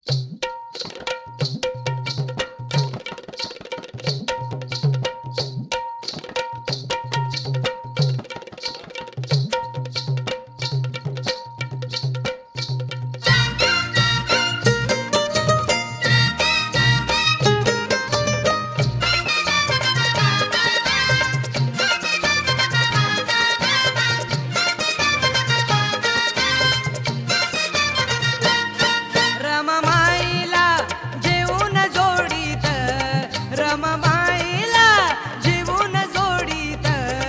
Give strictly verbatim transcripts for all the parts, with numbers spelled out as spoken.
रमामाईला जेवून जोडीत, रमामाईला जेवून जोडीत,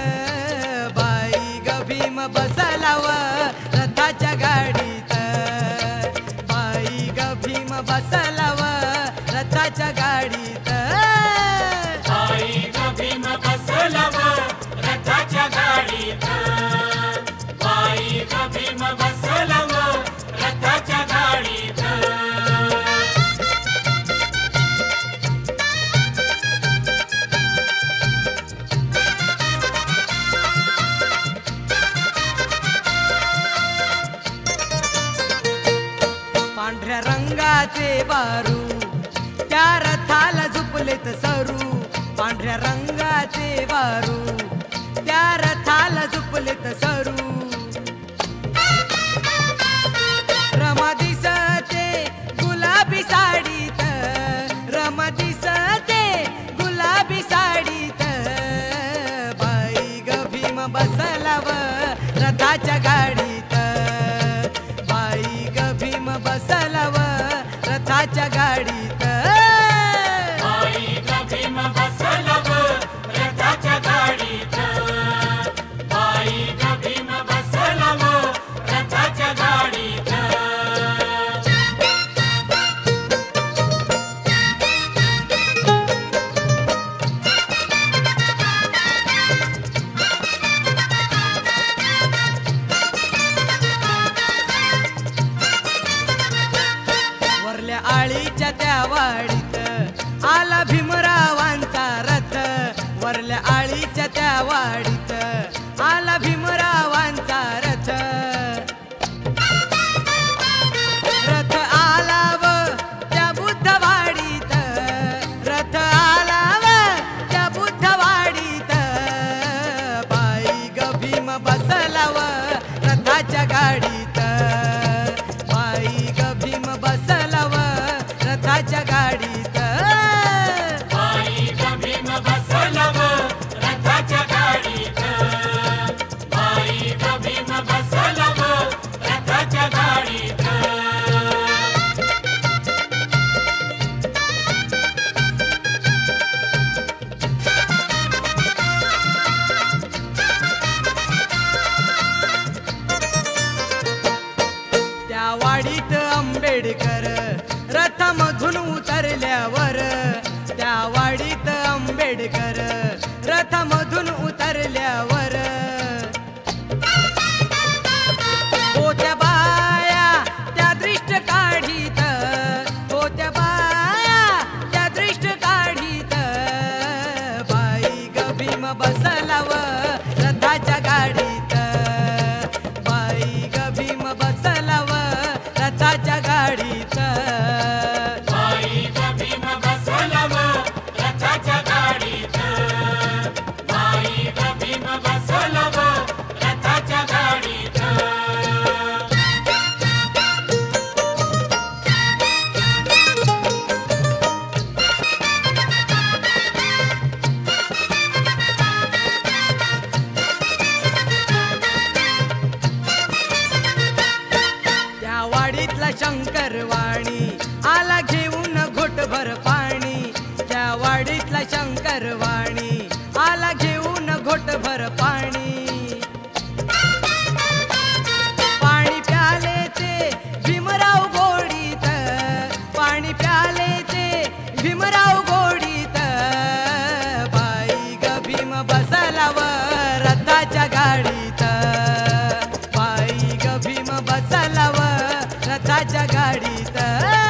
बाई ग भीम बसलाव रथाच्या गाडीत, बाई ग भीम बसलाव रथाच्या गाडीत. बाई ग भीम बसलाव रथाच्या गाडीत, बाई ग भीम बसलाव रथाच्या गाडीत. पांढऱ्या रंगाचे वारू त्या रथाला झुपलेत सरू, पांढऱ्या रंगाचे वारू त्या रथाला झुपलेत सरू. रमा दिसते गुलाबी साडीत, रमा दिसते गुलाबी साडीत, बाई ग भीम बसलाव रथाच्या गाडीत, बाई ग भीम बसलाव रथाच्या गाडीत. बाई ग भीम बसलाव रथाच्या गाडीत, बाई ग भीम बसलाव रथाच्या गाडीत. वरल्या आळीच्या त्या वाडीत आला भीमरावांचा रथ, वरल्या आळीच्या त्या वाडीत आला भीमरावांचा रथ. रथ आला व त्या बुद्धवाडीत, रथ आला व त्या बुद्धवाडीत, बाई ग भीम बसलाव रथाच्या गाडीत, बाई ग भीम बसलाव रथाच्या गाडीत. बाई ग भीम बसलाव रथाच्या गाडीत, बाई ग भीम बसलाव रथाच्या गाडीत. त्या वाडीत आंबेडकर रथामधून उतरल्यावर, त्या वाडीत आंबेडकर रथामधून उतरल्यावर, होत्या बाया त्या दृष्ट काढीत, होत्या बाया त्या दृष्ट काढीत, बाई ग भीम बसलाव रथाच्या गाडीत, बाई ग भीम बसलाव रथाच्या गाडीत. बाई ग भीम बसलाव रथाच्या गाडीत, बाई ग भीम बसलाव रथाच्या गाडीत. त्या वाडीतला शंकरवाणी आला घेऊन घोटभर पाणी, त्या वाडीतला शंकरवाणी आला घेऊन घोटभर पाणी. पाणी प्याले ते भीमराव गोडीत, पाणी प्याले ते भीमराव गोडीत, बाई ग भीम बसलाव रथाच्या गाडीत, बाई ग भीम बसलाव रथाच्या गाडीत.